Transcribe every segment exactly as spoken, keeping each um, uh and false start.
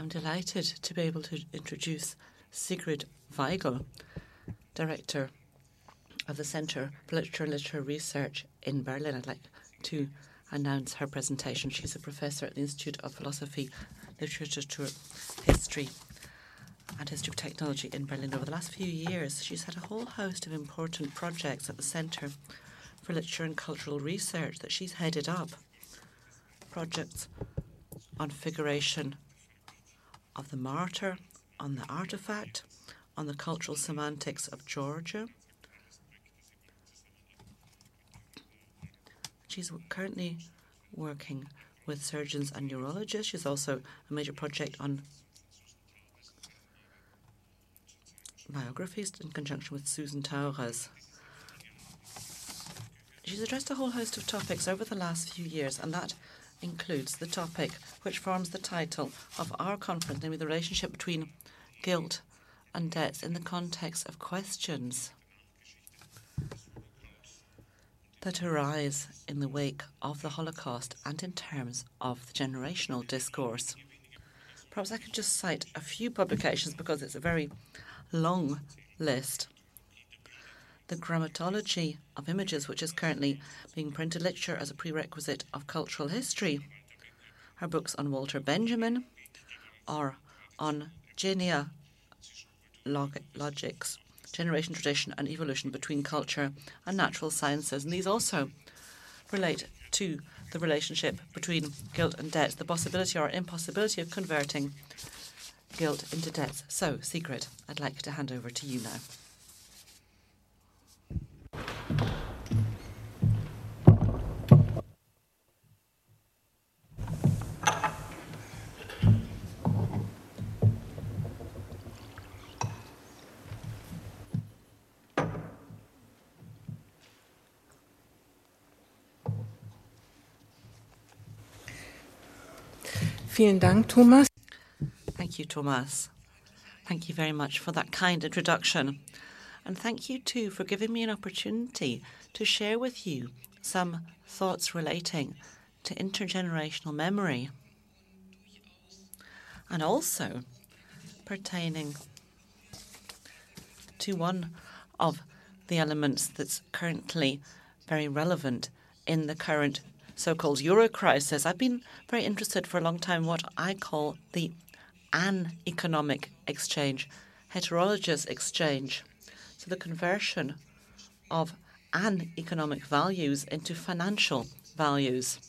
I'm delighted to be able to introduce Sigrid Weigel, Director of the Centre for Literature and Literature Research in Berlin. I'd like to announce her presentation. She's a professor at the Institute of Philosophy, Literature, History and History of Technology in Berlin. Over the last few years, she's had a whole host of important projects at the Centre for Literature and Cultural Research that she's headed up. Projects on figuration of the martyr, on the artifact, on the cultural semantics of Georgia. She's currently working with surgeons and neurologists. She's also a major project on biographies in conjunction with Susan Tauras. She's addressed a whole host of topics over the last few years, and that includes the topic which forms the title of our conference, namely the relationship between guilt and debts in the context of questions that arise in the wake of the Holocaust and in terms of the generational discourse. Perhaps I could just cite a few publications because it's a very long list. The Grammatology of Images, which is currently being printed, Literature as a Prerequisite of Cultural History. Her books on Walter Benjamin or on Genea log Logics, Generation, Tradition and Evolution Between Culture and Natural Sciences. And these also relate to the relationship between guilt and debt, the possibility or impossibility of converting guilt into debts. So, Sigrid, I'd like to hand over to you now. Vielen Dank, Thomas. Thank you, Thomas. Thank you very much for that kind introduction. And thank you, too, for giving me an opportunity to share with you some thoughts relating to intergenerational memory and also pertaining to one of the elements that's currently very relevant in the current so-called Euro crisis. I've been very interested for a long time in what I call the an-economic exchange, heterologous exchange. So the conversion of an-economic values into financial values.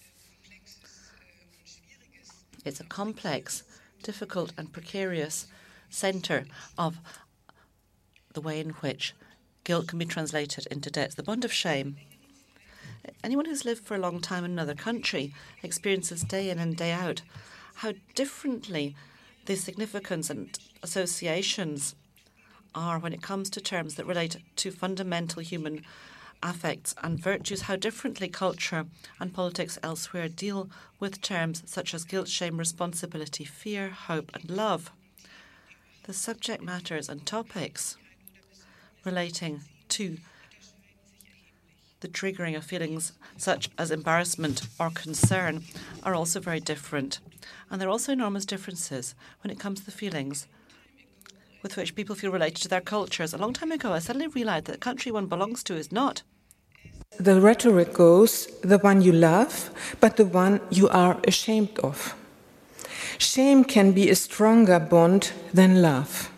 It's a complex, difficult and precarious centre of the way in which guilt can be translated into debts. The bond of shame. Anyone who's lived for a long time in another country experiences day in and day out how differently the significance and associations are when it comes to terms that relate to fundamental human affects and virtues, how differently culture and politics elsewhere deal with terms such as guilt, shame, responsibility, fear, hope and love. The subject matters and topics relating to the triggering of feelings such as embarrassment or concern are also very different. And there are also enormous differences when it comes to the feelings with which people feel related to their cultures. A long time ago, I suddenly realized that the country one belongs to is not The rhetoric goes, the one you love, but the one you are ashamed of. Shame can be a stronger bond than love.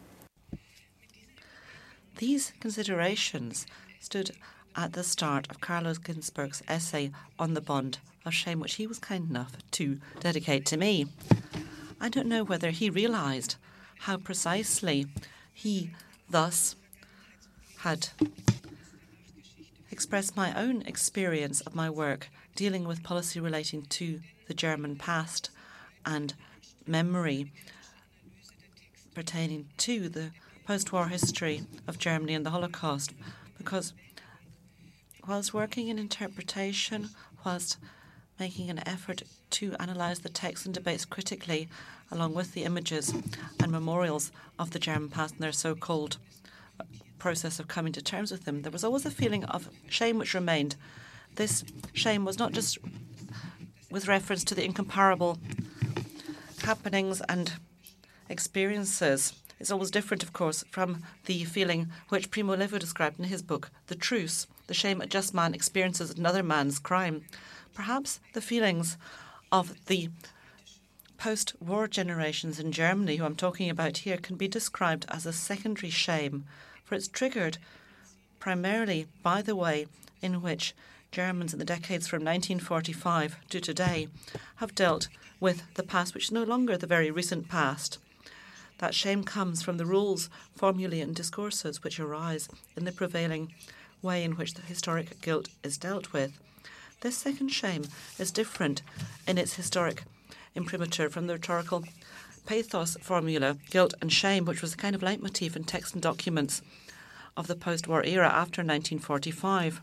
These considerations stood at the start of Carlos Ginzburg's essay on the bond of shame, which he was kind enough to dedicate to me. I don't know whether he realized how precisely he thus had expressed my own experience of my work dealing with policy relating to the German past and memory pertaining to the post-war history of Germany and the Holocaust, because whilst working in interpretation, whilst making an effort to analyse the texts and debates critically, along with the images and memorials of the German past and their so-called process of coming to terms with them, there was always a feeling of shame which remained. This shame was not just with reference to the incomparable happenings and experiences. It's always different, of course, from the feeling which Primo Levi described in his book, The Truce, the shame a just man experiences at another man's crime. Perhaps the feelings of the post-war generations in Germany, who I'm talking about here, can be described as a secondary shame, for it's triggered primarily by the way in which Germans in the decades from nineteen forty-five to today have dealt with the past, which is no longer the very recent past. That shame comes from the rules, formulae and discourses which arise in the prevailing way in which the historic guilt is dealt with. This second shame is different in its historic imprimatur from the rhetorical pathos formula, guilt and shame, which was a kind of leitmotif in texts and documents of the post-war era after nineteen forty-five.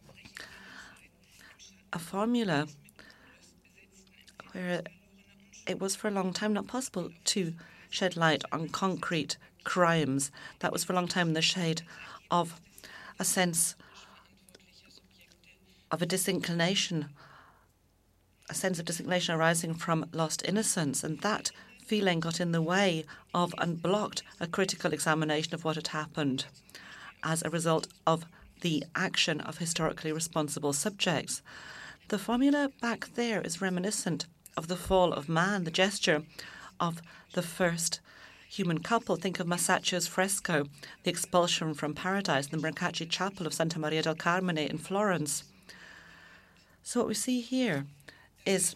A formula where it was for a long time not possible to shed light on concrete crimes. That was for a long time in the shade of a sense of a disinclination, a sense of disinclination arising from lost innocence, and that feeling got in the way of and blocked a critical examination of what had happened as a result of the action of historically responsible subjects. The formula back there is reminiscent of the fall of man, the gesture of the first human couple. Think of Masaccio's fresco, The Expulsion from Paradise, in the Brancacci Chapel of Santa Maria del Carmine in Florence. So what we see here is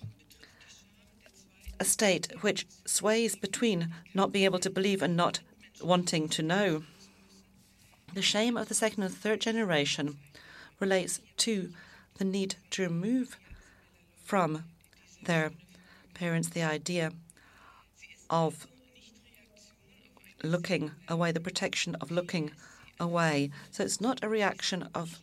a state which sways between not being able to believe and not wanting to know. The shame of the second and third generation relates to the need to remove from their parents the idea of looking away, the protection of looking away. So it's not a reaction of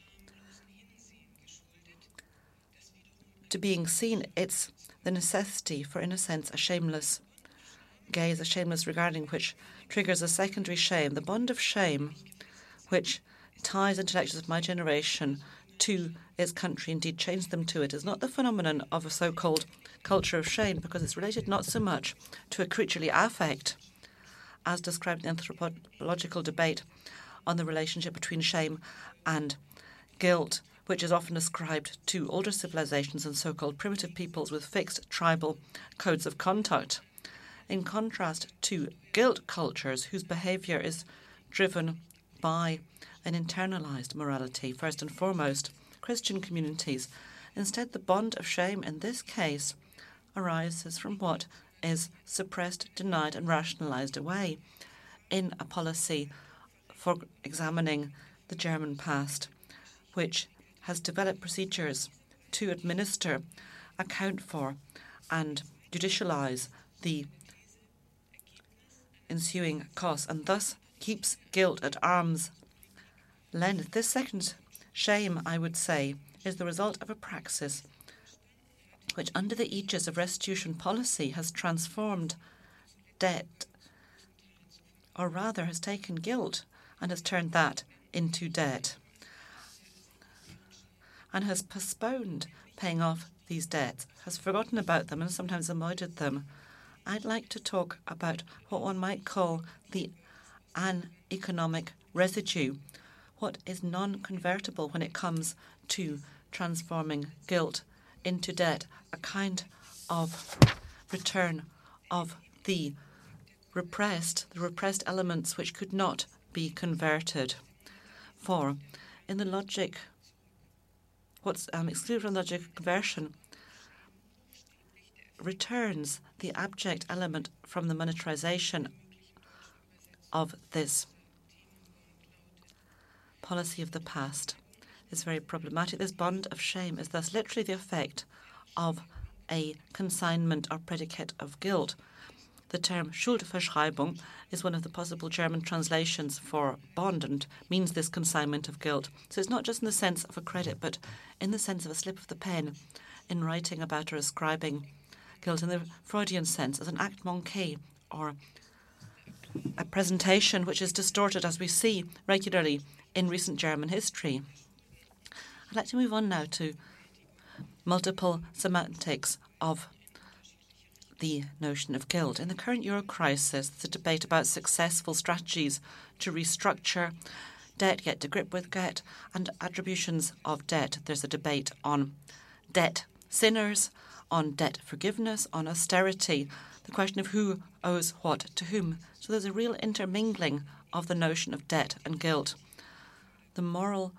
to being seen, it's the necessity for, in a sense, a shameless gaze, a shameless regarding, which triggers a secondary shame, the bond of shame, which ties intellectuals of my generation to its country, indeed changed them to it, is not the phenomenon of a so-called culture of shame, because it's related not so much to a creaturely affect, as described in the anthropological debate on the relationship between shame and guilt, which is often ascribed to older civilizations and so-called primitive peoples with fixed tribal codes of conduct, in contrast to guilt cultures whose behavior is driven by an internalized morality, first and foremost, Christian communities. Instead, the bond of shame in this case arises from what is suppressed, denied, and rationalized away in a policy for examining the German past, which has developed procedures to administer, account for, and judicialize the ensuing costs, and thus keeps guilt at arm's length. This second shame, I would say, is the result of a praxis which, under the aegis of restitution policy, has transformed debt, or rather has taken guilt and has turned that into debt, and has postponed paying off these debts, has forgotten about them and sometimes avoided them. I'd like to talk about what one might call the uneconomic residue, what is non-convertible when it comes to transforming guilt into debt, a kind of return of the repressed, the repressed elements which could not be converted. For in the logic, what's um, excluded from the logic of conversion returns the abject element from the monetarization of this policy of the past. Is very problematic. This bond of shame is thus literally the effect of a consignment or predicate of guilt. The term Schuldverschreibung is one of the possible German translations for bond and means this consignment of guilt. So it's not just in the sense of a credit, but in the sense of a slip of the pen in writing about or ascribing guilt in the Freudian sense as an acte manqué, or a presentation which is distorted, as we see regularly in recent German history. I'd like to move on now to multiple semantics of the notion of guilt. In the current euro crisis, there's a debate about successful strategies to restructure debt, get to grip with debt, and attributions of debt. There's a debate on debt sinners, on debt forgiveness, on austerity, the question of who owes what to whom. So there's a real intermingling of the notion of debt and guilt. The moral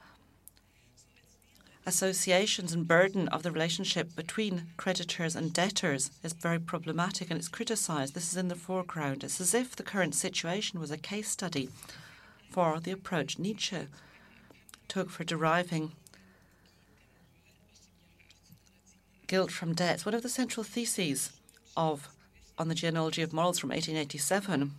associations and burden of the relationship between creditors and debtors is very problematic, and it's criticised. This is in the foreground. It's as if the current situation was a case study for the approach Nietzsche took for deriving guilt from debts. One of the central theses of On the Genealogy of Morals from eighteen eighty-seven,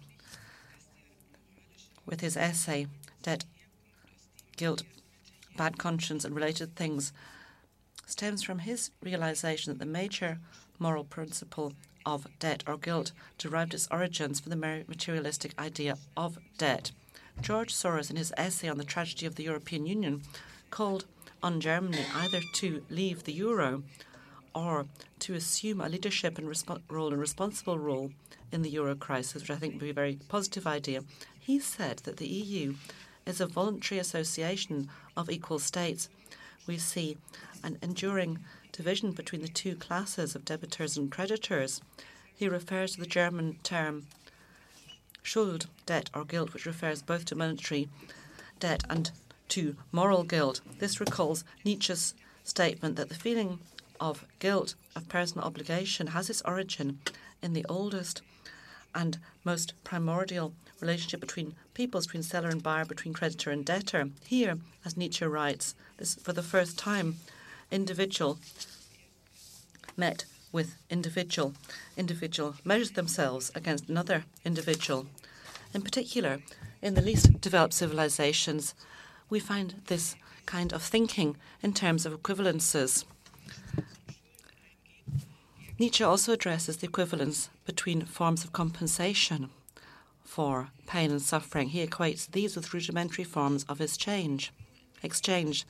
with his essay, Debt, Guilt, Bad Conscience and Related Things, stems from his realization that the major moral principle of debt or guilt derived its origins from the materialistic idea of debt. George Soros, in his essay on the tragedy of the European Union, called on Germany either to leave the euro or to assume a leadership and resp- role and responsible role in the euro crisis, which I think would be a very positive idea. He said that the E U is a voluntary association of equal states. We see an enduring division between the two classes of debitors and creditors. He refers to the German term Schuld, debt or guilt, which refers both to monetary debt and to moral guilt. This recalls Nietzsche's statement that the feeling of guilt, of personal obligation, has its origin in the oldest and most primordial relationship between peoples, between seller and buyer, between creditor and debtor. Here, as Nietzsche writes, this for the first time, individual met with individual. Individual measures themselves against another individual. In particular, in the least developed civilizations, we find this kind of thinking in terms of equivalences. Nietzsche also addresses the equivalence between forms of compensation for pain and suffering. He equates these with rudimentary forms of exchange. exchange.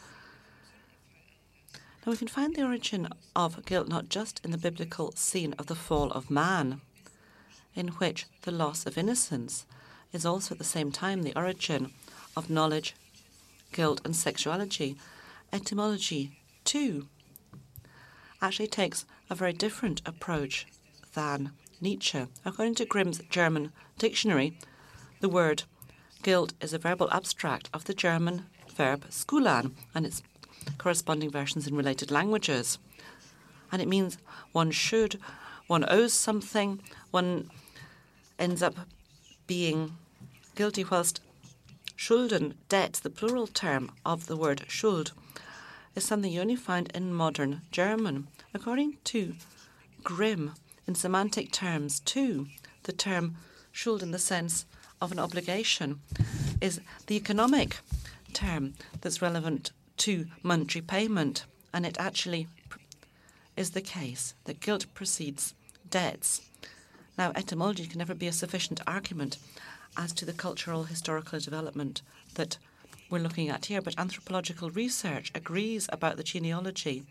Now, we can find the origin of guilt not just in the biblical scene of the fall of man, in which the loss of innocence is also at the same time the origin of knowledge, guilt, and sexuality. Etymology, too, actually takes a very different approach than Nietzsche. According to Grimm's German dictionary, the word guilt is a verbal abstract of the German verb skulan and its corresponding versions in related languages. And it means one should, one owes something, one ends up being guilty, whilst Schulden, debts, the plural term of the word Schuld, is something you only find in modern German. According to Grimm, in semantic terms too, the term Schuld in the sense of an obligation is the economic term that's relevant to monetary payment, and it actually is the case that guilt precedes debts. Now, etymology can never be a sufficient argument as to the cultural historical development that we're looking at here, but anthropological research agrees about the genealogy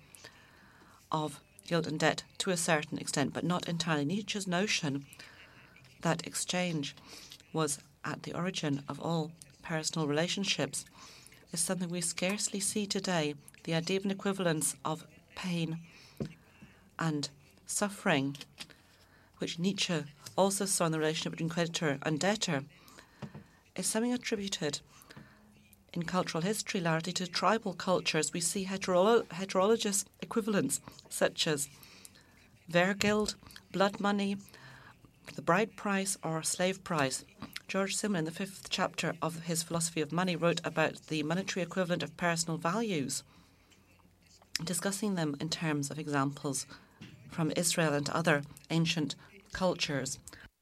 of guilt and debt to a certain extent, but not entirely. Nietzsche's notion that exchange was at the origin of all personal relationships is something we scarcely see today. The idea of an equivalence of pain and suffering, which Nietzsche also saw in the relationship between creditor and debtor, is something attributed in cultural history largely to tribal cultures. We see hetero- heterologous equivalents such as Wehrgeld, blood money, the bride price or slave price. George Simmel, in the fifth chapter of his Philosophy of Money, wrote about the monetary equivalent of personal values, discussing them in terms of examples from Israel and other ancient cultures.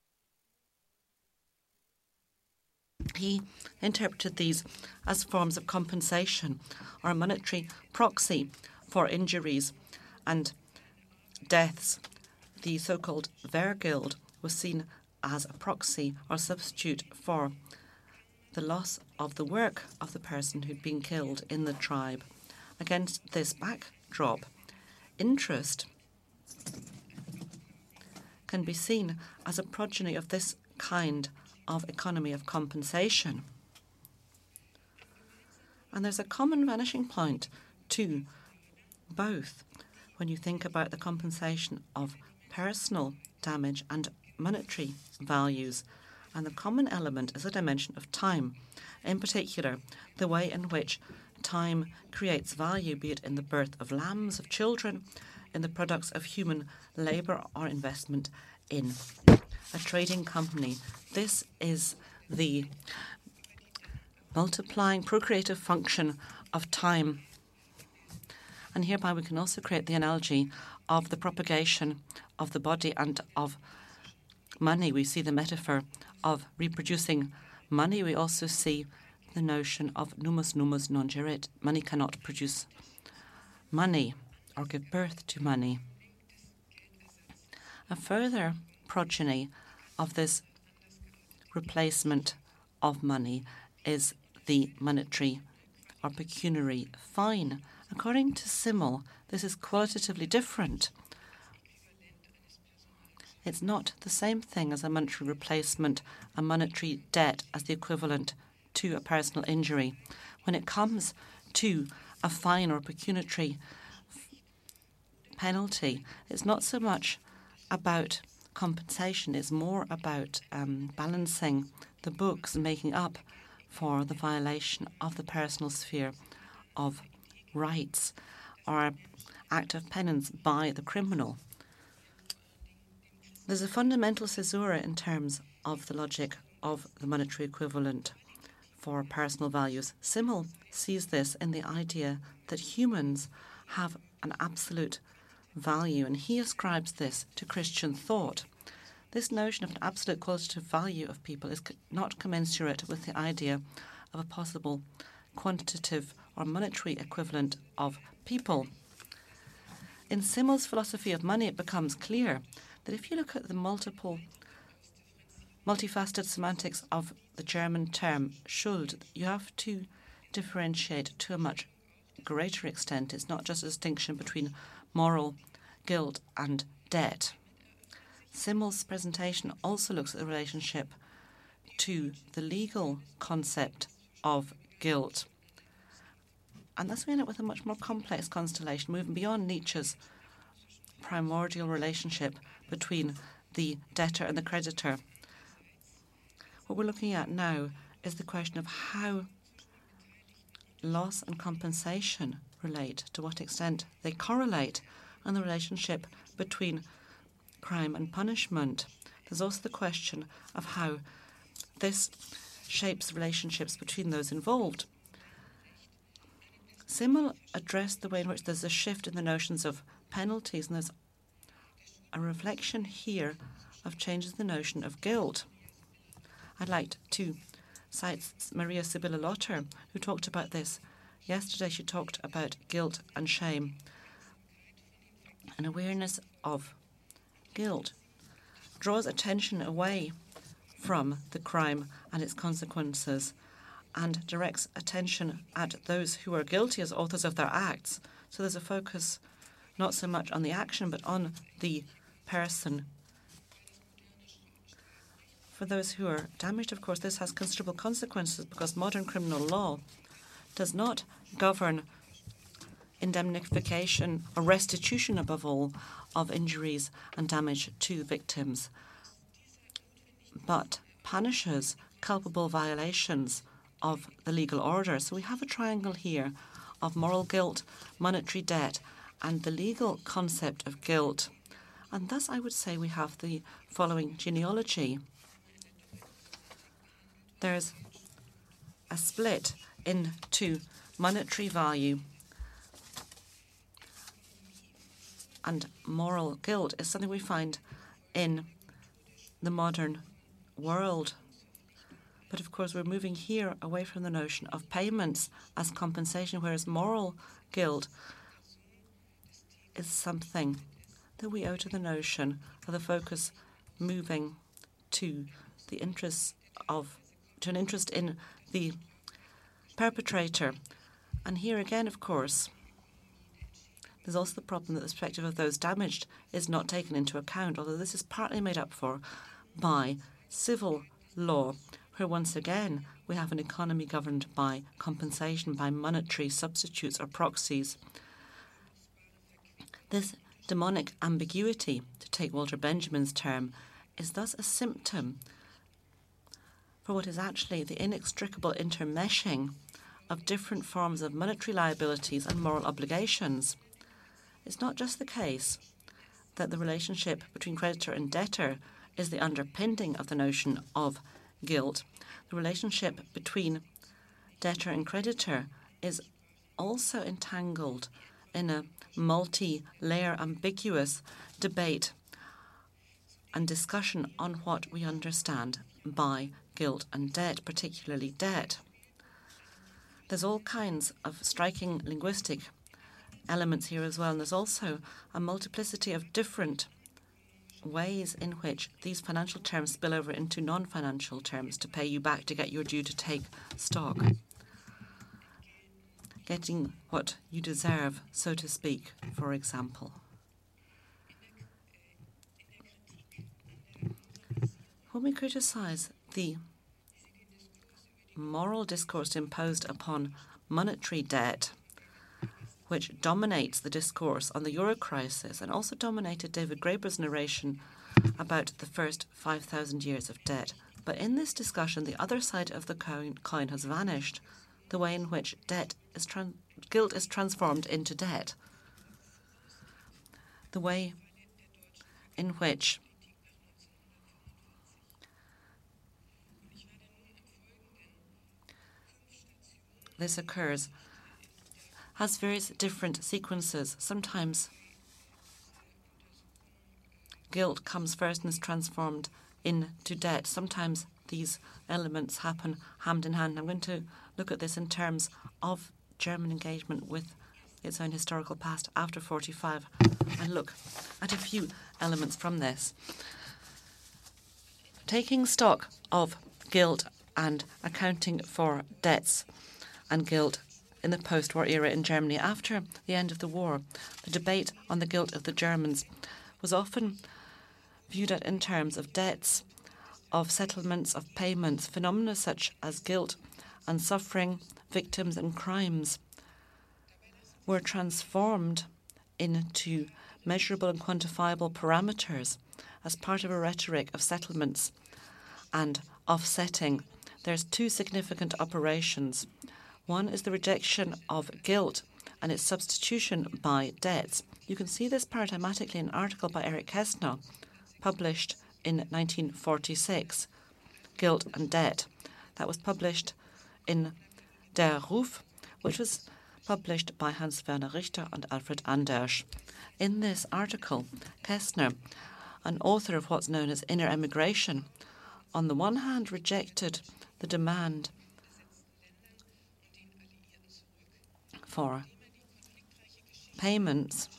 He interpreted these as forms of compensation or a monetary proxy for injuries and deaths. The so-called Wehrgeld was seen as a proxy or substitute for the loss of the work of the person who'd been killed in the tribe. Against this backdrop, interest can be seen as a progeny of this kind of economy of compensation. And there's a common vanishing point to both when you think about the compensation of personal damage and monetary values. And the common element is a dimension of time, in particular, the way in which time creates value, be it in the birth of lambs, of children, in the products of human labour or investment in a trading company. This is the multiplying, procreative function of time. And hereby we can also create the analogy of the propagation of the body and of money. We see the metaphor of reproducing money. We also see the notion of numus numus non gerit. Money cannot produce money or give birth to money. A further progeny of this replacement of money is the monetary or pecuniary fine. According to Simmel, this is qualitatively different. It's not the same thing as a monetary replacement, a monetary debt as the equivalent to a personal injury. When it comes to a fine or pecuniary penalty, it's not so much about compensation, it's more about um, balancing the books and making up for the violation of the personal sphere of rights or act of penance by the criminal. There's a fundamental caesura in terms of the logic of the monetary equivalent for personal values. Simmel sees this in the idea that humans have an absolute value, and he ascribes this to Christian thought. This notion of an absolute qualitative value of people is not commensurate with the idea of a possible quantitative or monetary equivalent of people. In Simmel's philosophy of money, it becomes clear that if you look at the multiple, multifaceted semantics of the German term Schuld, you have to differentiate to a much greater extent. It's not just a distinction between moral guilt and debt. Simmel's presentation also looks at the relationship to the legal concept of guilt. And thus we end up with a much more complex constellation, moving beyond Nietzsche's primordial relationship between the debtor and the creditor. What we're looking at now is the question of how loss and compensation relate, to what extent they correlate, and the relationship between crime and punishment. There's also the question of how this shapes relationships between those involved. Simmel addressed the way in which there's a shift in the notions of penalties, and there's a reflection here of changes in the notion of guilt. I'd like to cite Maria Sibylla Lotter, who talked about this. Yesterday she talked about guilt and shame. An awareness of guilt draws attention away from the crime and its consequences and directs attention at those who are guilty as authors of their acts. So there's a focus not so much on the action but on the person. For those who are damaged, of course, this has considerable consequences because modern criminal law does not govern indemnification or restitution, above all, of injuries and damage to victims, but punishes culpable violations of the legal order. So we have a triangle here of moral guilt, monetary debt, and the legal concept of guilt. And thus I would say we have the following genealogy. There's a split into monetary value, and moral guilt is something we find in the modern world. But of course, we're moving here away from the notion of payments as compensation, whereas moral guilt is something that we owe to the notion of the focus moving to the interests of, to an interest in the perpetrator. And here again, of course, There's also the problem that the perspective of those damaged is not taken into account, although this is partly made up for by civil law, where once again we have an economy governed by compensation, by monetary substitutes or proxies. This demonic ambiguity, to take Walter Benjamin's term, is thus a symptom for what is actually the inextricable intermeshing of different forms of monetary liabilities and moral obligations. It's not just the case that the relationship between creditor and debtor is the underpinning of the notion of guilt. The relationship between debtor and creditor is also entangled in a multi-layer ambiguous debate and discussion on what we understand by guilt and debt, particularly debt. There's all kinds of striking linguistic elements here as well, and there's also a multiplicity of different ways in which these financial terms spill over into non-financial terms, to pay you back, to get your due, to take stock. Getting what you deserve, so to speak, for example. When we criticise the moral discourse imposed upon monetary debt, which dominates the discourse on the euro crisis and also dominated David Graeber's narration about the first five thousand years of debt. But in this discussion, the other side of the coin, coin has vanished, the way in which debt is tran- guilt is transformed into debt, the way in which this occurs has various different sequences. Sometimes guilt comes first and is transformed into debt. Sometimes these elements happen hand in hand. I'm going to look at this in terms of German engagement with its own historical past after forty-five and look at a few elements from this. Taking stock of guilt and accounting for debts and guilt in the post-war era in Germany. After the end of the war, the debate on the guilt of the Germans was often viewed at in terms of debts, of settlements, of payments. Phenomena such as guilt and suffering, victims and crimes were transformed into measurable and quantifiable parameters as part of a rhetoric of settlements and offsetting. There's two significant operations. One is the rejection of guilt and its substitution by debts. You can see this paradigmatically in an article by Eric Kästner, published in nineteen forty-six, Guilt and Debt. That was published in Der Ruf, which was published by Hans-Werner Richter and Alfred Anders. In this article, Kästner, an author of what's known as inner emigration, on the one hand rejected the demand for payments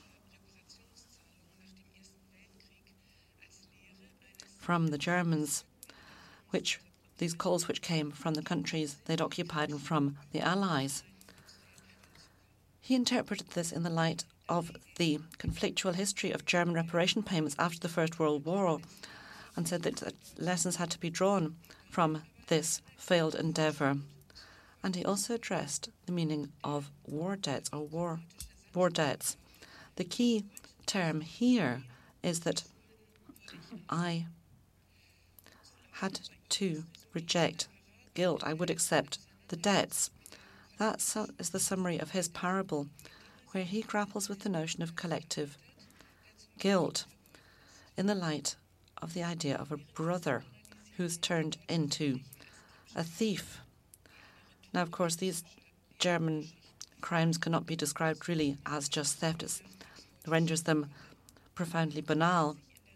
from the Germans, which these calls which came from the countries they'd occupied and from the Allies. He interpreted this in the light of the conflictual history of German reparation payments after the First World War and said that lessons had to be drawn from this failed endeavour. And he also addressed the meaning of war debts or war, war debts. The key term here is that I had to reject guilt. I would accept the debts. That is the summary of his parable, where he grapples with the notion of collective guilt in the light of the idea of a brother who's turned into a thief. Now, of course, these German crimes cannot be described really as just theft. It renders them profoundly banal.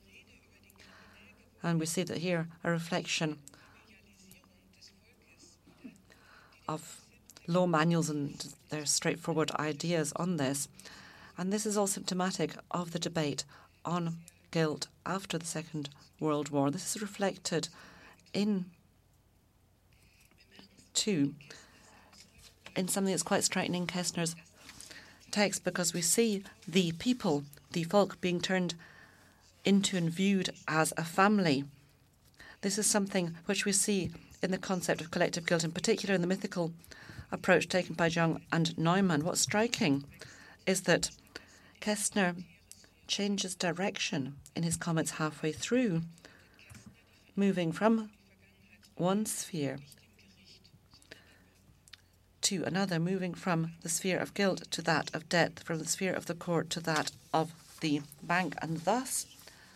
And we see that here a reflection of law manuals and their straightforward ideas on this. And this is all symptomatic of the debate on guilt after the Second World War. This is reflected in, too, in something that's quite striking in Kästner's text because we see the people, the folk, being turned into and viewed as a family. This is something which we see in the concept of collective guilt, in particular in the mythical approach taken by Jung and Neumann. What's striking is that Kästner changes direction in his comments halfway through, moving from one sphere to another, moving from the sphere of guilt to that of debt, from the sphere of the court to that of the bank, and thus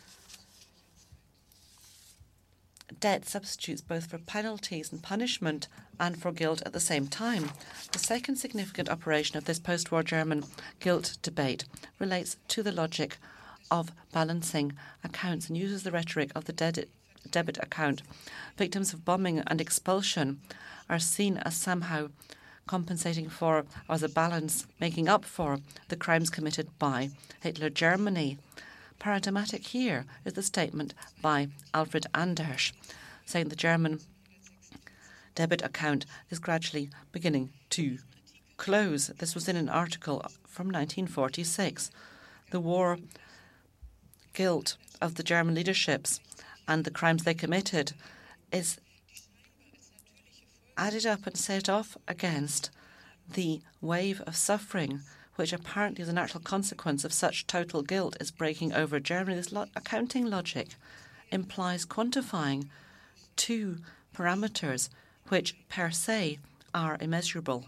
debt substitutes both for penalties and punishment and for guilt at the same time. The second significant operation of this post-war German guilt debate relates to the logic of balancing accounts and uses the rhetoric of the debit, debit account. Victims of bombing and expulsion are seen as somehow compensating for, or as a balance making up for, the crimes committed by Hitler Germany. Paradigmatic here is the statement by Alfred Anders, saying the German debit account is gradually beginning to close. This was in an article from nineteen forty-six. The war guilt of the German leaderships and the crimes they committed is added up and set off against the wave of suffering which apparently is a natural consequence of such total guilt is breaking over Germany. This lo- accounting logic implies quantifying two parameters which per se are immeasurable: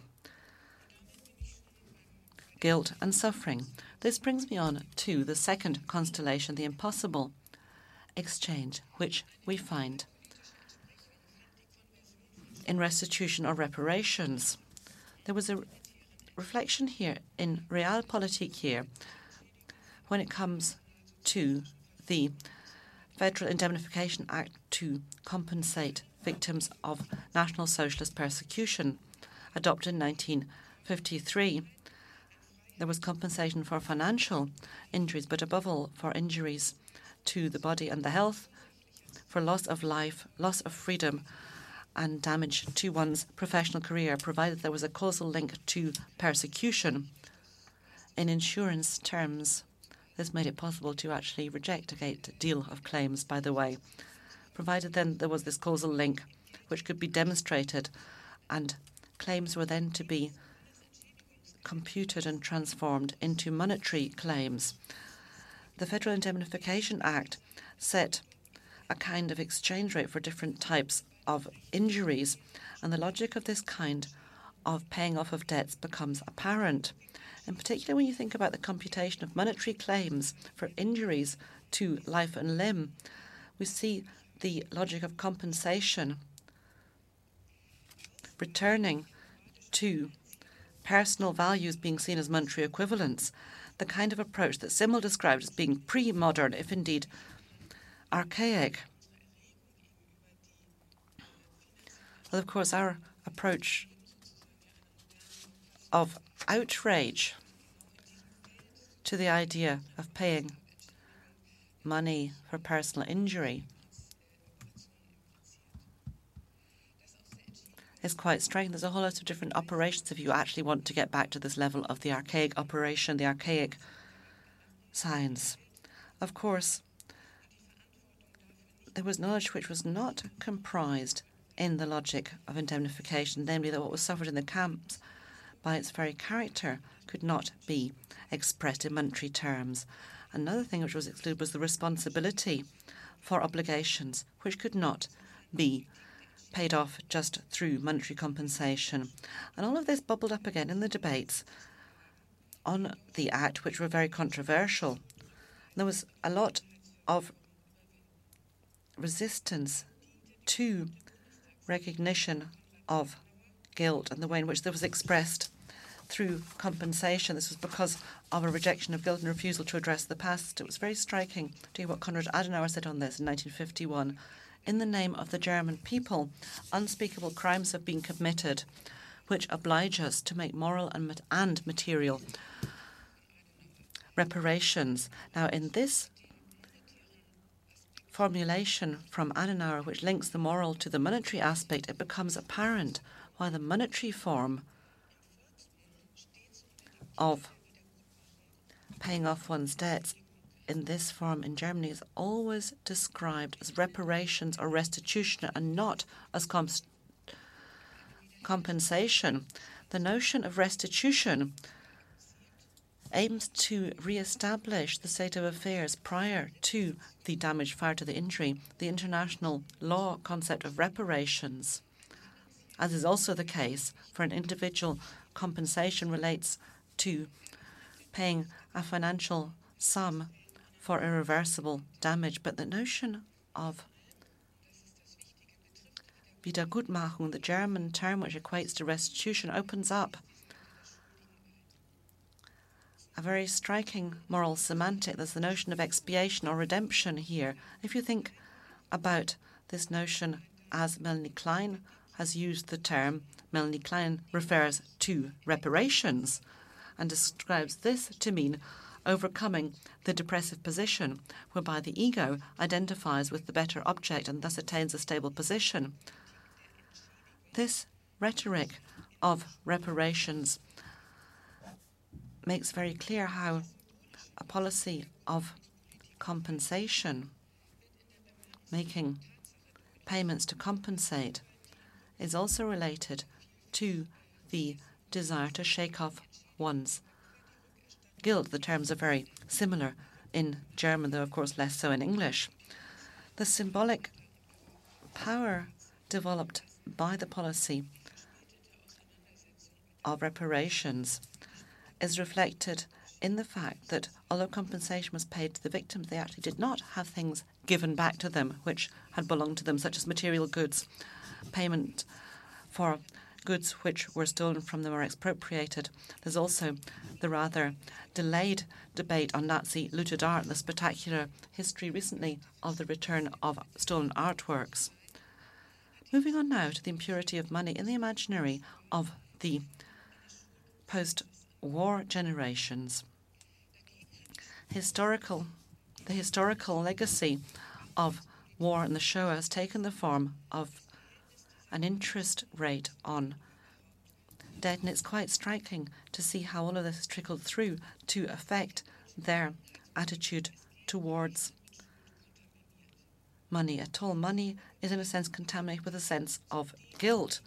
guilt and suffering. This brings me on to the second constellation, the impossible exchange, which we find in restitution or reparations. There was a reflection here in Realpolitik here when it comes to the Federal Indemnification Act to compensate victims of National Socialist persecution, adopted in nineteen fifty-three. There was compensation for financial injuries, but above all for injuries to the body and the health, for loss of life, loss of freedom, and damage to one's professional career, provided there was a causal link to persecution. In insurance terms, this made it possible to actually reject a great deal of claims, by the way, provided then there was this causal link which could be demonstrated, and claims were then to be computed and transformed into monetary claims. The Federal Indemnification Act set a kind of exchange rate for different types of injuries, and the logic of this kind of paying off of debts becomes apparent. In particular, when you think about the computation of monetary claims for injuries to life and limb, we see the logic of compensation returning to personal values being seen as monetary equivalents, the kind of approach that Simmel described as being pre-modern, if indeed archaic. Well, of course, our approach of outrage to the idea of paying money for personal injury is quite striking. There's a whole lot of different operations if you actually want to get back to this level of the archaic operation, the archaic science. Of course, there was knowledge which was not comprised in the logic of indemnification, namely that what was suffered in the camps by its very character could not be expressed in monetary terms. Another thing which was excluded was the responsibility for obligations which could not be paid off just through monetary compensation. And all of this bubbled up again in the debates on the Act, which were very controversial. There was a lot of resistance to recognition of guilt and the way in which this was expressed through compensation. This was because of a rejection of guilt and refusal to address the past. It was very striking to hear what Konrad Adenauer said on this in nineteen fifty-one. In the name of the German people, unspeakable crimes have been committed which oblige us to make moral and, mat- and material reparations. Now, in this formulation from Adenauer, which links the moral to the monetary aspect, it becomes apparent why the monetary form of paying off one's debts in this form in Germany is always described as reparations or restitution and not as comp- compensation. The notion of restitution aims to re-establish the state of affairs prior to the damage, prior to the injury. The international law concept of reparations, as is also the case for an individual compensation, relates to paying a financial sum for irreversible damage. But the notion of Wiedergutmachung, the German term which equates to restitution, opens up a very striking moral semantic. There's the notion of expiation or redemption here. If you think about this notion as Melanie Klein has used the term, Melanie Klein refers to reparations and describes this to mean overcoming the depressive position whereby the ego identifies with the better object and thus attains a stable position. This rhetoric of reparations makes very clear how a policy of compensation, making payments to compensate, is also related to the desire to shake off one's guilt. The terms are very similar in German, though of course less so in English. The symbolic power developed by the policy of reparations is reflected in the fact that although compensation was paid to the victims, they actually did not have things given back to them which had belonged to them, such as material goods, payment for goods which were stolen from them or expropriated. There's also the rather delayed debate on Nazi looted art, the spectacular history recently of the return of stolen artworks. Moving on now to the impurity of money in the imaginary of the post-war generations. Historical, the historical legacy of war in the Shoah has taken the form of an interest rate on debt, and it's quite striking to see how all of this has trickled through to affect their attitude towards money at all. Money is in a sense contaminated with a sense of guilt.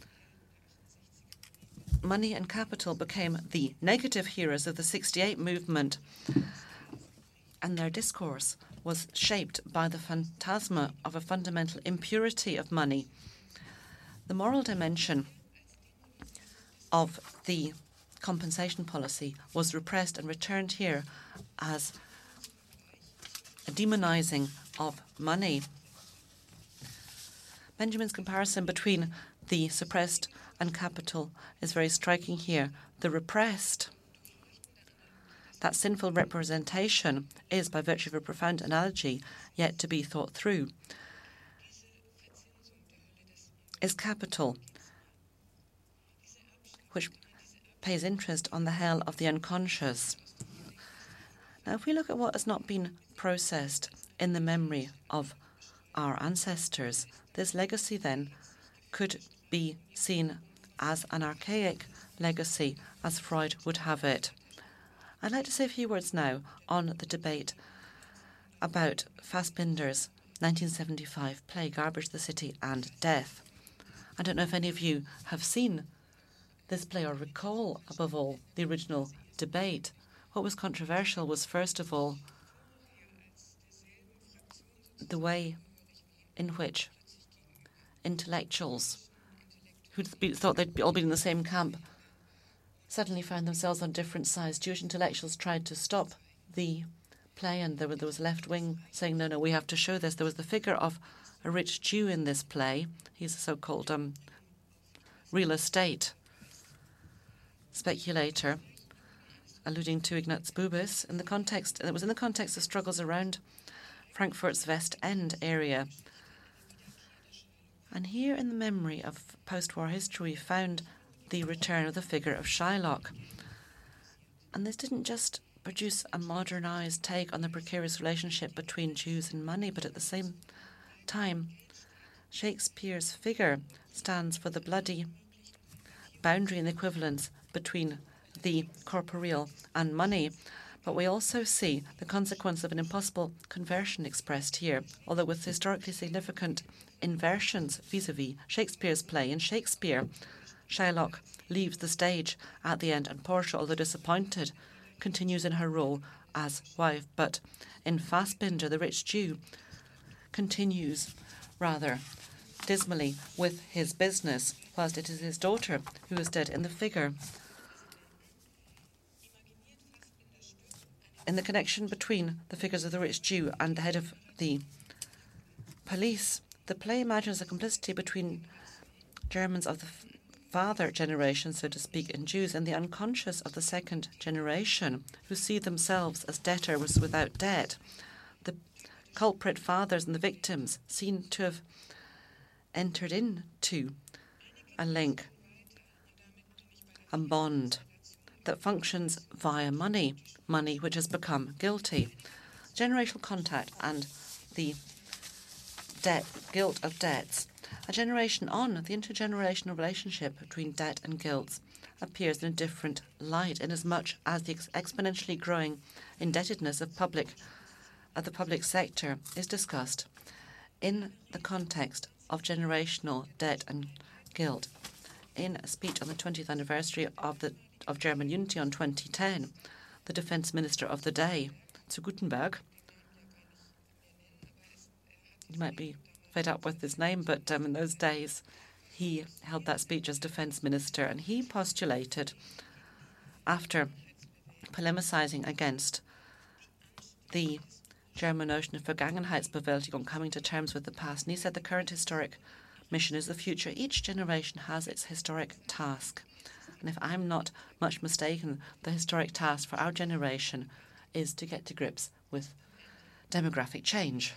Money and capital became the negative heroes of the sixty-eight movement, and their discourse was shaped by the phantasma of a fundamental impurity of money. The moral dimension of the compensation policy was repressed and returned here as a demonizing of money. Benjamin's comparison between the suppressed and capital is very striking here. The repressed, that sinful representation, is, by virtue of a profound analogy yet to be thought through, is capital, which pays interest on the hell of the unconscious. Now, if we look at what has not been processed in the memory of our ancestors, this legacy then could be seen as an archaic legacy, as Freud would have it. I'd like to say a few words now on the debate about Fassbinder's nineteen seventy-five play, Garbage, the City and Death. I don't know if any of you have seen this play or recall, above all, the original debate. What was controversial was, first of all, the way in which intellectuals who thought they'd all been in the same camp suddenly found themselves on different sides. Jewish intellectuals tried to stop the play, and there, were, there was a left wing saying, no, no, we have to show this. There was the figure of a rich Jew in this play. He's a so-called um, real estate speculator, alluding to Ignaz Bubis. In the context, it was in the context of struggles around Frankfurt's West End area. And here in the memory of post-war history, we found the return of the figure of Shylock. And this didn't just produce a modernized take on the precarious relationship between Jews and money, but at the same time, Shakespeare's figure stands for the bloody boundary and equivalence between the corporeal and money. But we also see the consequence of an impossible conversion expressed here, although with historically significant inversions vis-à-vis Shakespeare's play. In Shakespeare, Shylock leaves the stage at the end, and Portia, although disappointed, continues in her role as wife. But in Fassbinder, the rich Jew continues rather dismally with his business, whilst it is his daughter who is dead. In the figure, in the connection between the figures of the rich Jew and the head of the police, the play imagines a complicity between Germans of the father generation, so to speak, and Jews, and the unconscious of the second generation, who see themselves as debtors without debt. The culprit fathers and the victims seem to have entered into a link, a bond that functions via money, money which has become guilty. Generational contact and the debt, guilt of debts. A generation on, the intergenerational relationship between debt and guilt appears in a different light, inasmuch as the ex exponentially growing indebtedness of public of the public sector is discussed in the context of generational debt and guilt. In a speech on the twentieth anniversary of the of German unity on twenty ten, the defense minister of the day, zu Gutenberg, you might be fed up with his name, but um, in those days he held that speech as defense minister, and he postulated, after polemicizing against the German notion of Vergangenheitsbewältigung, coming to terms with the past, and he said the current historic mission is the future. Each generation has its historic task. And if I'm not much mistaken, the historic task for our generation is to get to grips with demographic change.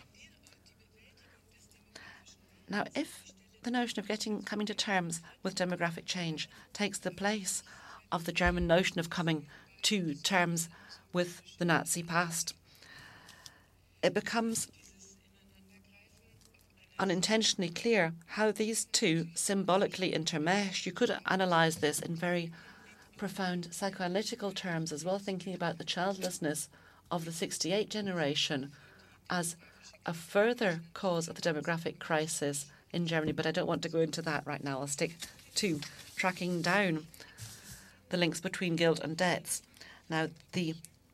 Now, if the notion of getting coming to terms with demographic change takes the place of the German notion of coming to terms with the Nazi past, it becomes unintentionally clear how these two symbolically intermesh. You could analyze this in very profound psychoanalytical terms as well, thinking about the childlessness of the sixty-eight generation as a further cause of the demographic crisis in Germany. But I don't want to go into that right now. I'll stick to tracking down the links between guilt and debts. Now, the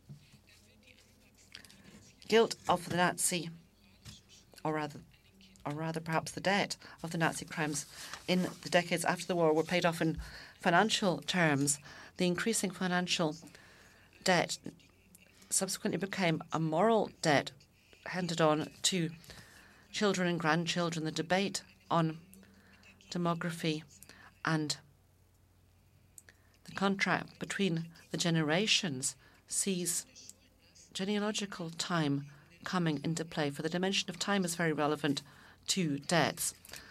guilt of the Nazi, or rather or rather perhaps the debt of the Nazi crimes in the decades after the war, were paid off in financial terms. The increasing financial debt subsequently became a moral debt handed on to children and grandchildren. The debate on demography and the contract between the generations sees genealogical time coming into play, for the dimension of time is very relevant to debts.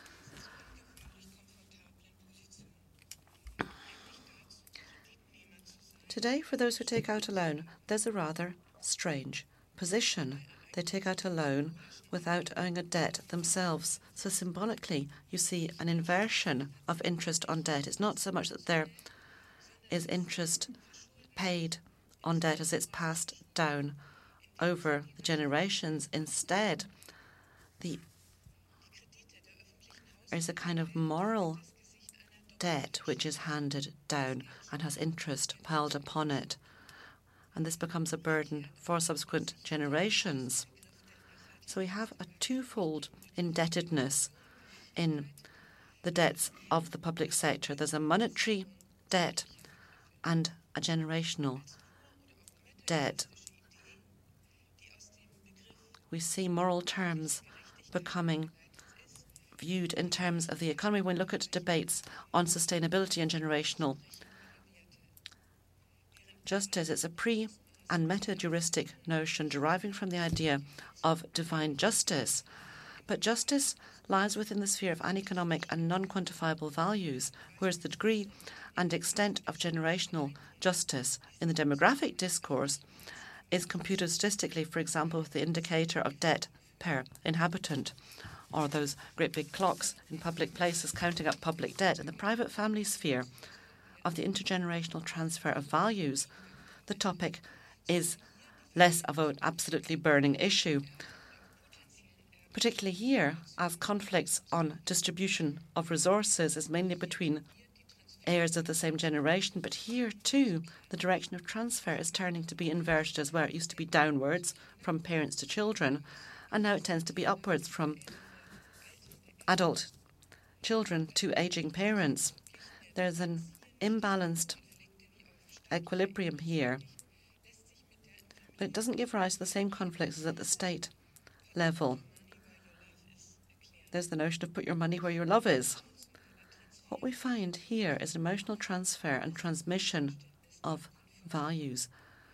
Today, for those who take out a loan, there's a rather strange position. They take out a loan without owing a debt themselves. So symbolically, you see an inversion of interest on debt. It's not so much that there is interest paid on debt as it's passed down over the generations. Instead, the there's a kind of moral debt which is handed down and has interest piled upon it. And this becomes a burden for subsequent generations. So we have a twofold indebtedness in the debts of the public sector. There's a monetary debt and a generational debt. We see moral terms becoming viewed in terms of the economy when we look at debates on sustainability and generational justice. It's a pre- and meta-juristic notion deriving from the idea of divine justice. But justice lies within the sphere of uneconomic and non-quantifiable values, whereas the degree and extent of generational justice in the demographic discourse is computed statistically, for example, with the indicator of debt per inhabitant, or those great big clocks in public places counting up public debt. In the private family sphere of the intergenerational transfer of values, the topic is less of an absolutely burning issue, particularly here as conflicts on distribution of resources is mainly between heirs of the same generation. But here too, the direction of transfer is turning to be inverted as well. It used to be downwards from parents to children, and now it tends to be upwards from adult children to aging parents. There's an imbalanced equilibrium here, but it doesn't give rise to the same conflicts as at the state level. There's the notion of put your money where your love is. What we find here is emotional transfer and transmission of values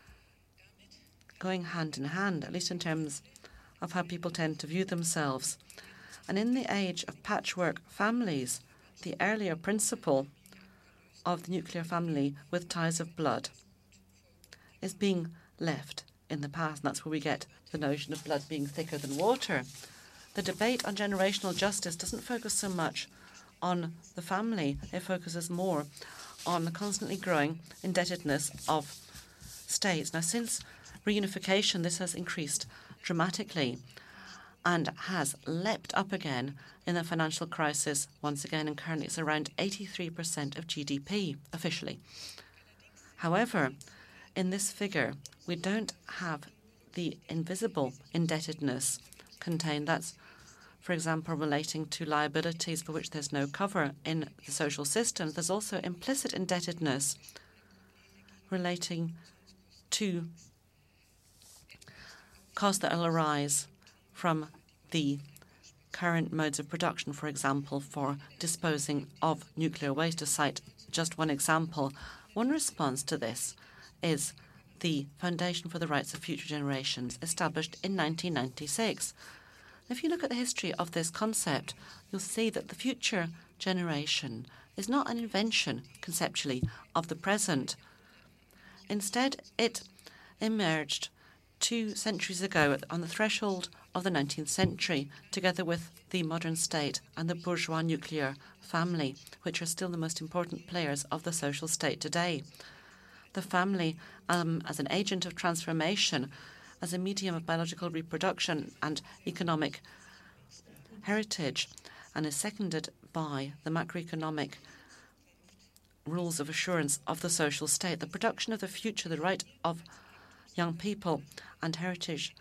going hand in hand, at least in terms of how people tend to view themselves. And in the age of patchwork families, the earlier principle of the nuclear family with ties of blood is being left in the past. And that's where we get the notion of blood being thicker than water. The debate on generational justice doesn't focus so much on the family. It focuses more on the constantly growing indebtedness of states. Now, since reunification, this has increased dramatically and has leapt up again in the financial crisis once again, and currently it's around eighty-three percent of G D P officially. However, in this figure, we don't have the invisible indebtedness contained. That's, for example, relating to liabilities for which there's no cover in the social systems. There's also implicit indebtedness relating to costs that will arise from the current modes of production, for example, for disposing of nuclear waste. To cite just one example, one response to this is the Foundation for the Rights of Future Generations, established in nineteen ninety-six. If you look at the history of this concept, you'll see that the future generation is not an invention, conceptually, of the present. Instead, it emerged two centuries ago on the threshold of the nineteenth century, together with the modern state and the bourgeois nuclear family, which are still the most important players of the social state today. The family, um, as an agent of transformation, as a medium of biological reproduction and economic heritage, and is seconded by the macroeconomic rules of assurance of the social state. The production of the future, the right of young people, and heritage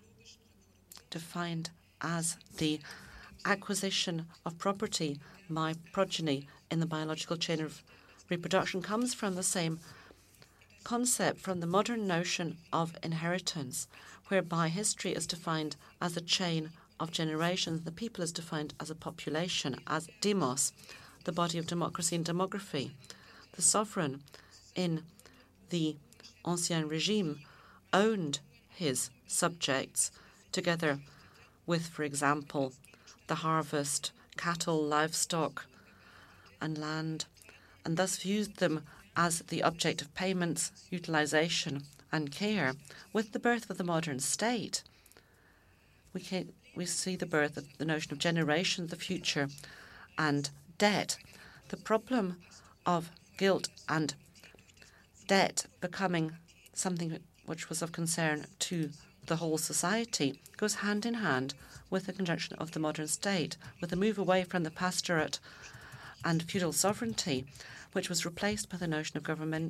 defined as the acquisition of property by progeny in the biological chain of reproduction comes from the same concept, from the modern notion of inheritance, whereby history is defined as a chain of generations. The people is defined as a population, as demos, the body of democracy and demography. The sovereign in the Ancien Regime owned his subjects together with, for example, the harvest, cattle, livestock, and land, and thus viewed them as the object of payments, utilization, and care. With the birth of the modern state, we can, we see the birth of the notion of generation, the future, and debt. The problem of guilt and debt becoming something which was of concern to the whole society goes hand in hand with the conjunction of the modern state, with a move away from the pastorate and feudal sovereignty, which was replaced by the notion of government,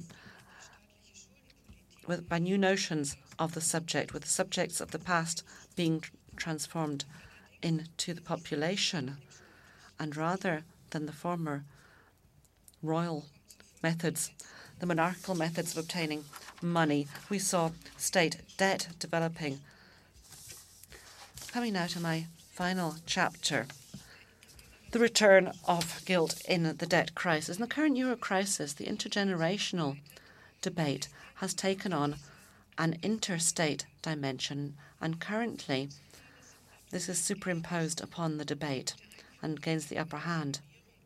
with, by new notions of the subject, with the subjects of the past being tr transformed into the population, and rather than the former royal methods, the monarchical methods of obtaining money, we saw state debt developing. Coming now to my final chapter, the return of guilt in the debt crisis. In the current Euro crisis, the intergenerational debate has taken on an interstate dimension, and currently this is superimposed upon the debate and gains the upper hand.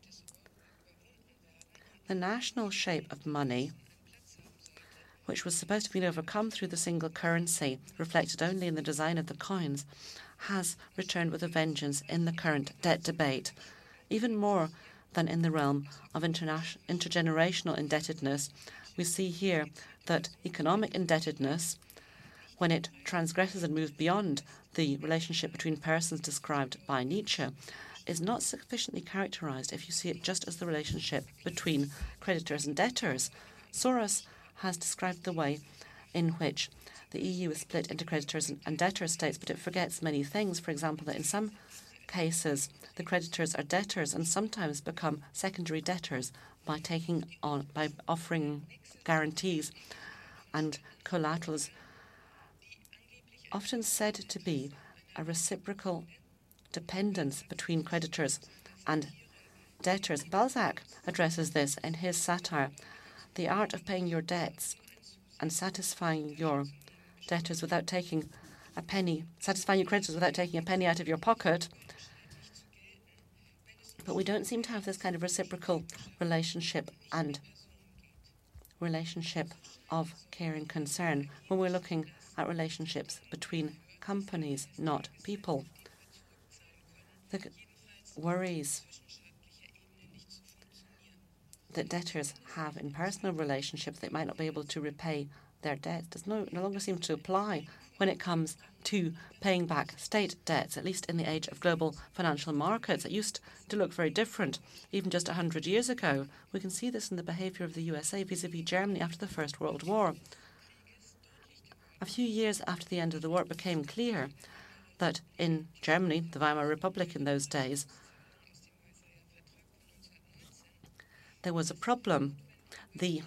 The national shape of money, which was supposed to be overcome through the single currency, reflected only in the design of the coins, has returned with a vengeance in the current debt debate, even more than in the realm of intergenerational indebtedness. We see here that economic indebtedness when it transgresses and moves beyond the relationship between persons described by Nietzsche, is not sufficiently characterized if you see it just as the relationship between creditors and debtors. Soros has described the way in which the E U is split into creditors and debtor states, but it forgets many things. For example, that in some cases, the creditors are debtors and sometimes become secondary debtors by taking on, by offering guarantees and collaterals, often said to be a reciprocal dependence between creditors and debtors. Balzac addresses this in his satire, The Art of Paying Your Debts and Satisfying Your Debtors Without Taking a Penny, satisfying your creditors without taking a penny out of your pocket. But we don't seem to have this kind of reciprocal relationship and relationship of care and concern when we're looking at relationships between companies, not people. The worries that debtors have in personal relationships that might not be able to repay their debts does no, no longer seem to apply when it comes to paying back state debts, at least in the age of global financial markets. It used to look very different even just one hundred years ago. We can see this in the behaviour of the U S A vis-à-vis Germany after the First World War. A few years after the end of the war, it became clear that in Germany, the Weimar Republic in those days, there was a problem. The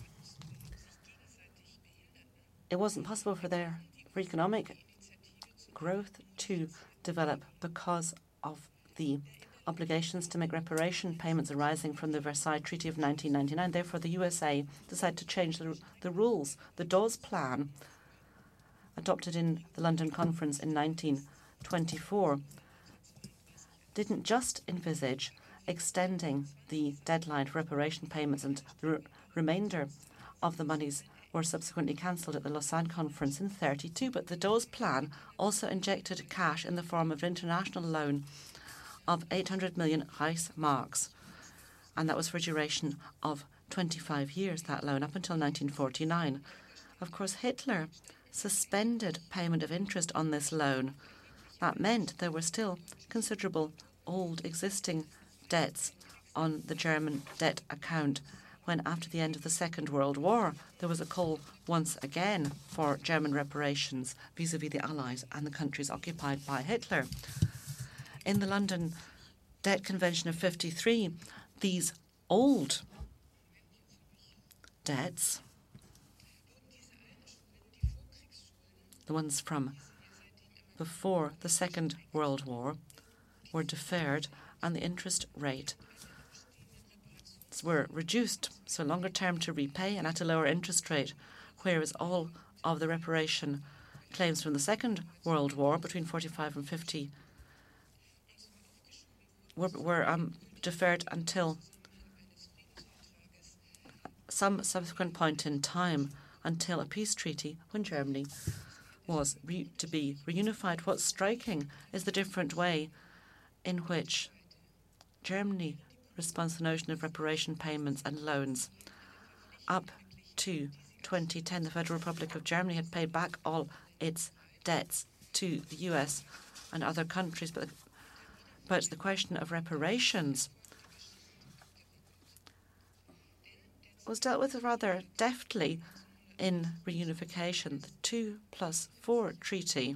it wasn't possible for their for economic growth to develop because of the obligations to make reparation payments arising from the Versailles Treaty of nineteen ninety-nine. Therefore, the U S A decided to change the, the rules. The Dawes Plan, adopted in the London Conference in nineteen twenty-four, didn't just envisage extending the deadline for reparation payments, and the re remainder of the monies were subsequently cancelled at the Lausanne Conference in thirty-two. But the Dawes Plan also injected cash in the form of an international loan of eight hundred million Reichsmarks, and that was for a duration of twenty-five years, that loan, up until nineteen forty-nine. Of course, Hitler suspended payment of interest on this loan. That meant there were still considerable old existing debts on the German debt account when, after the end of the Second World War, there was a call once again for German reparations vis-à-vis the Allies and the countries occupied by Hitler. In the London Debt Convention of fifty-three, these old debts, the ones from before the Second World War, were deferred, and the interest rate were reduced, so longer term to repay and at a lower interest rate, whereas all of the reparation claims from the Second World War between forty-five and fifty were, were um, deferred until some subsequent point in time, until a peace treaty when Germany was re to be reunified. What's striking is the different way in which Germany responds to the notion of reparation payments and loans. Up to twenty ten, the Federal Republic of Germany had paid back all its debts to the U S and other countries, but, but the question of reparations was dealt with rather deftly in reunification. The two plus four treaty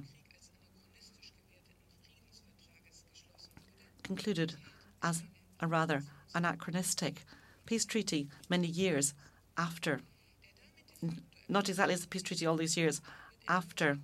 concluded as a rather anachronistic peace treaty many years after, not exactly as a peace treaty all these years after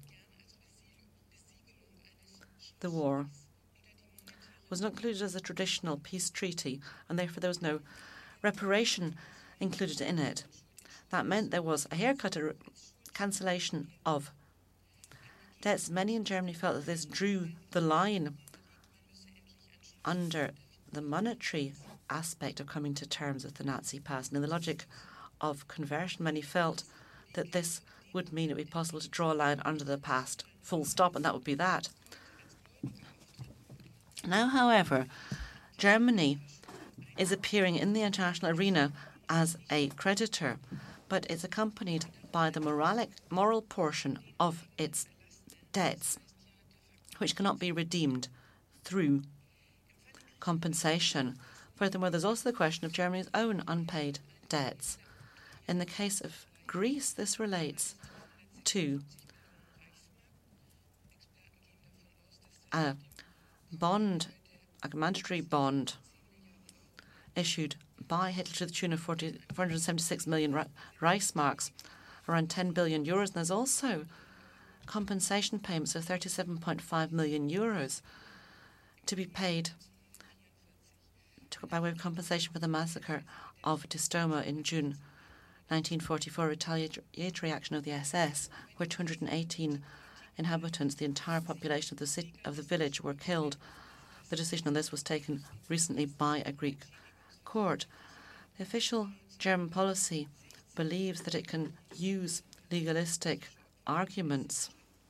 the war, was not included as a traditional peace treaty, and therefore there was no reparation included in it. That meant there was a haircut, a cancellation of debts. Many in Germany felt that this drew the line under the monetary aspect of coming to terms with the Nazi past. And in the logic of conversion, many felt that this would mean it would be possible to draw a line under the past, full stop, and that would be that. Now, however, Germany is appearing in the international arena as a creditor, but it's accompanied by the moralic, moral portion of its debts, which cannot be redeemed through compensation. Furthermore, there's also the question of Germany's own unpaid debts. In the case of Greece, this relates to a bond, a mandatory bond issued by Hitler to the tune of four hundred seventy-six million Reichsmarks, around ten billion euros. And there's also compensation payments of thirty-seven point five million euros to be paid to, by way of compensation for the massacre of Distoma in June nineteen forty-four, retaliatory action of the S S, where two hundred eighteen inhabitants, the entire population of the city, of the village, were killed. The decision on this was taken recently by a Greek court. The official German policy believes that it can use legalistic arguments,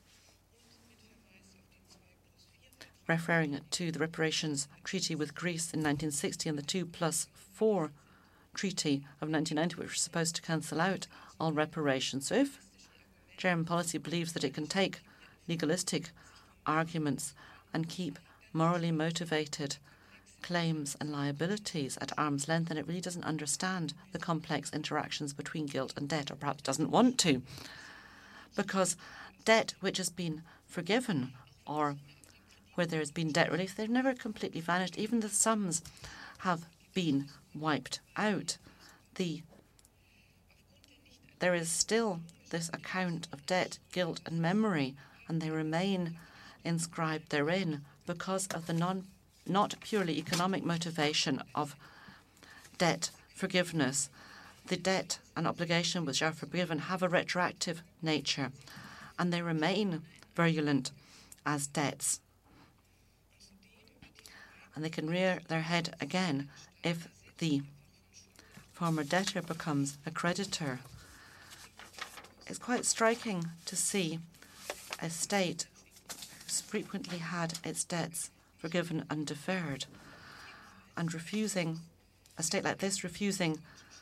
referring to the reparations treaty with Greece in nineteen sixty and the two plus four treaty of nineteen ninety, which was supposed to cancel out all reparations. So if German policy believes that it can take legalistic arguments and keep morally motivated claims and liabilities at arm's length, then it really doesn't understand the complex interactions between guilt and debt, or perhaps doesn't want to. Because debt which has been forgiven or where there has been debt relief, they've never completely vanished. Even the sums have been wiped out. The there is still this account of debt, guilt and memory, and they remain inscribed therein because of the non not purely economic motivation of debt forgiveness. The debt and obligation which are forgiven have a retroactive nature, and they remain virulent as debts. And they can rear their head again if the former debtor becomes a creditor. It's quite striking to see a state who's frequently had its debts forgiven and deferred, and refusing, a state like this refusing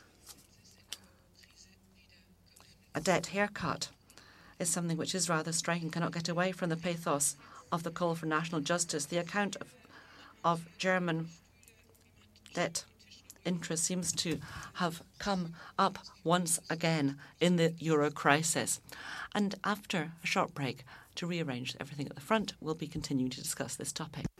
a debt haircut is something which is rather striking, cannot get away from the pathos of the call for national justice. The account of, of German debt interest seems to have come up once again in the euro crisis. And after a short break, to rearrange everything at the front, we'll be continuing to discuss this topic.